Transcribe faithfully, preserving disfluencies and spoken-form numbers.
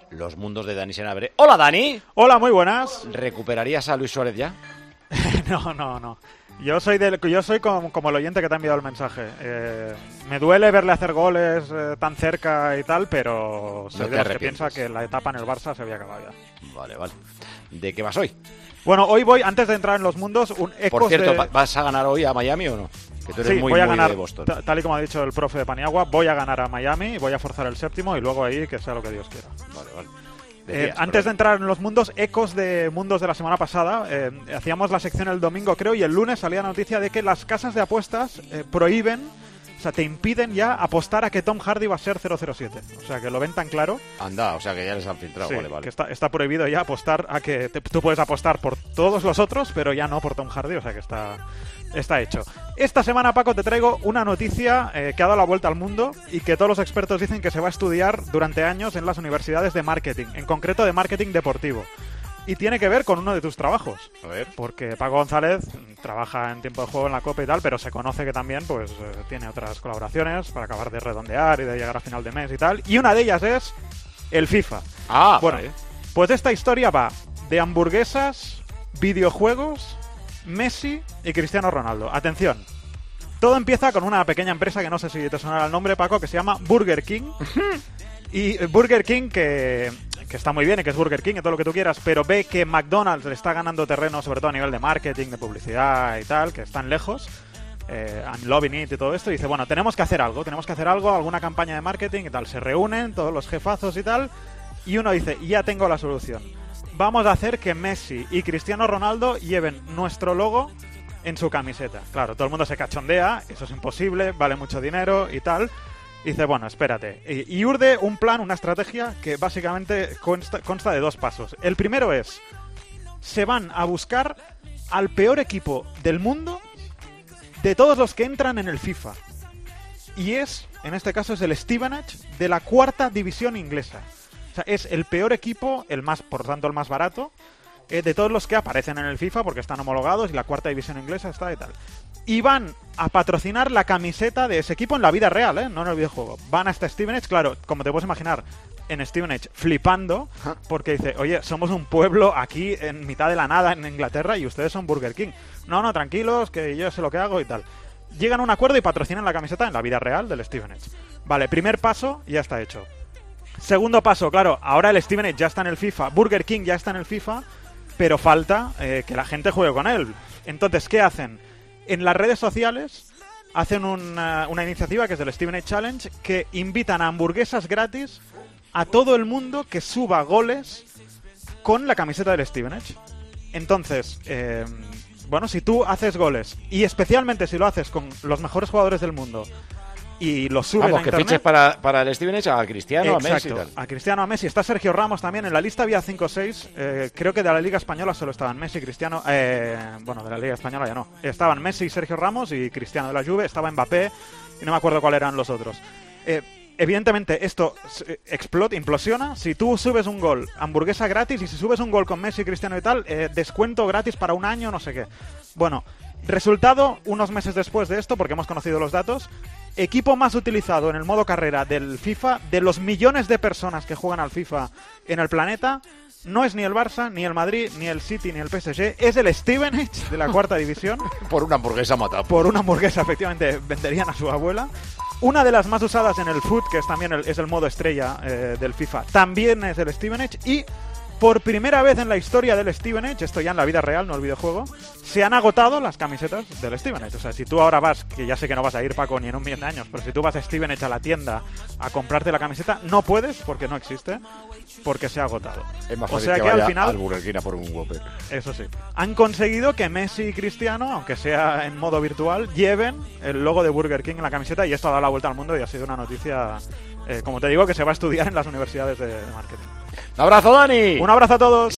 Los mundos de Dani Senabre. ¡Hola, Dani! Hola, muy buenas. ¿Recuperarías a Luis Suárez ya? no, no, no. Yo soy del, yo soy como, como el oyente que te ha enviado el mensaje. Eh, me duele verle hacer goles eh, tan cerca y tal, pero soy No de te los que piensa arrepientes. que la etapa en el Barça se había acabado ya. Vale, vale. ¿De qué vas hoy? Bueno, hoy voy, antes de entrar en los mundos, un ecos Por cierto, de... ¿va- ¿vas a ganar hoy a Miami o no? Que tú eres Sí, muy, voy a muy ganar, de Boston. ta- tal y como ha dicho el profe de Paniagua, voy a ganar a Miami, voy a forzar el séptimo y luego ahí que sea lo que Dios quiera. Vale, vale. Eh, Decías, antes de perdón. entrar en los mundos, ecos de mundos de la semana pasada, eh, hacíamos la sección el domingo, creo, y el lunes salía la noticia de que las casas de apuestas eh, prohíben, o sea, te impiden ya apostar a que Tom Hardy va a ser cero cero siete. O sea, que lo ven tan claro. Anda, o sea que ya les han filtrado. Sí, vale, vale. que está, está prohibido ya apostar a que te- tú puedes apostar por todos los otros, pero ya no por Tom Hardy, o sea que está, está hecho. Esta semana, Paco, te traigo una noticia eh, que ha dado la vuelta al mundo y que todos los expertos dicen que se va a estudiar durante años en las universidades de marketing, en concreto de marketing deportivo. Y tiene que ver con uno de tus trabajos. A ver. Porque Paco González trabaja en tiempo de juego en la Copa y tal, pero se conoce que también pues eh, tiene otras colaboraciones para acabar de redondear y de llegar a final de mes y tal. Y una de ellas es el FIFA. Ah, Bueno, vale. pues esta historia va de hamburguesas, videojuegos, Messi y Cristiano Ronaldo. Atención. Todo empieza con una pequeña empresa que no sé si te sonará el nombre, Paco, que se llama Burger King. Y eh, Burger King, que, que está muy bien y que es Burger King y todo lo que tú quieras, pero ve que McDonald's le está ganando terreno, sobre todo a nivel de marketing, de publicidad y tal, que están lejos. Eh, I'm loving it y todo esto. Y dice, bueno, tenemos que hacer algo, tenemos que hacer algo, alguna campaña de marketing y tal. Se reúnen todos los jefazos y tal. Y uno dice, ya tengo la solución. Vamos a hacer que Messi y Cristiano Ronaldo lleven nuestro logo en su camiseta. Claro, todo el mundo se cachondea, eso es imposible, vale mucho dinero y tal. Y dice, bueno, espérate. Y, y urde un plan, una estrategia que básicamente consta, consta de dos pasos. El primero es, se van a buscar al peor equipo del mundo de todos los que entran en el FIFA. Y es, en este caso, es el Stevenage de la cuarta división inglesa. O sea, es el peor equipo, el más, por tanto, el más barato, eh, de todos los que aparecen en el FIFA porque están homologados y la cuarta división inglesa está y tal. Y van a patrocinar la camiseta de ese equipo en la vida real, ¿eh? No en el videojuego. Van hasta Stevenage, claro, como te puedes imaginar, en Stevenage flipando, porque dice, oye, somos un pueblo aquí en mitad de la nada en Inglaterra y ustedes son Burger King. No, no, tranquilos, que yo sé lo que hago y tal. Llegan a un acuerdo y patrocinan la camiseta en la vida real del Stevenage. Vale, primer paso, ya está hecho. Segundo paso, claro, ahora el Stevenage ya está en el FIFA, Burger King ya está en el FIFA, pero falta eh, que la gente juegue con él. Entonces, ¿qué hacen? En las redes sociales hacen una, una iniciativa que es del Stevenage Challenge, que invitan a hamburguesas gratis a todo el mundo que suba goles con la camiseta del Stevenage. Entonces, eh, bueno, si tú haces goles, y especialmente si lo haces con los mejores jugadores del mundo, y los subes Vamos, a que internet... fiches para, para el Stevenage a Cristiano, a Messi y Exacto, tal. a Cristiano, a Messi. Está Sergio Ramos también. En la lista había cinco o seis. Eh, creo que de la Liga Española solo estaban Messi, Cristiano... Eh, bueno, de la Liga Española ya no. Estaban Messi y Sergio Ramos y Cristiano de la Juve. Estaba Mbappé y no me acuerdo cuáles eran los otros. Eh, evidentemente esto eh, explota, implosiona. Si tú subes un gol, hamburguesa gratis. Y si subes un gol con Messi, Cristiano y tal, eh, descuento gratis para un año, no sé qué. Bueno, resultado, unos meses después de esto, porque hemos conocido los datos... Equipo más utilizado en el modo carrera del FIFA, de los millones de personas que juegan al FIFA en el planeta, no es ni el Barça, ni el Madrid, ni el City, ni el P S G, es el Stevenage de la cuarta división. Por una hamburguesa matada. Por una hamburguesa, efectivamente, venderían a su abuela. Una de las más usadas en el Foot, que es también el, es el modo estrella eh, del FIFA, también es el Stevenage. Y por primera vez en la historia del Stevenage, esto ya en la vida real, no el videojuego, se han agotado las camisetas del Stevenage. O sea, si tú ahora vas, que ya sé que no vas a ir, Paco, ni en un millón de años, pero si tú vas a Stevenage a la tienda a comprarte la camiseta, no puedes, porque no existe, porque se ha agotado. Es más O fácil sea que, que al vaya final, al Burger King a por un Whopper. eso sí, han conseguido que Messi y Cristiano, aunque sea en modo virtual, lleven el logo de Burger King en la camiseta, y esto ha dado la vuelta al mundo y ha sido una noticia, eh, como te digo, que se va a estudiar en las universidades de, de marketing. ¡Un abrazo, Dani! Un abrazo a todos.